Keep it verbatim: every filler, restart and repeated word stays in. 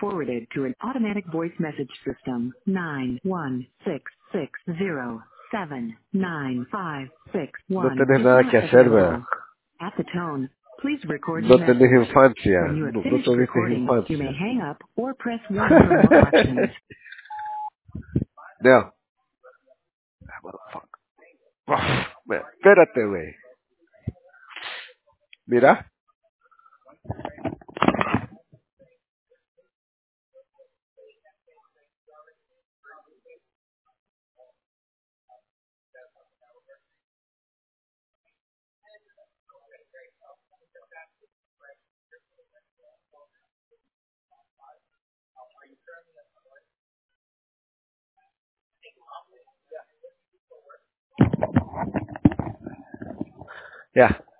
forwarded to an automatic voice message system. nine one six six zero seven nine five six No one tenés is nada not que hacer, ¿verdad? available. At the tone, please record your No tenés message. infancia. When you have No, no finished tuviste recording, you may infancia. hang up or press one for more options. Now. Motherfucker. Man, espérate, güey. Mira. Ya.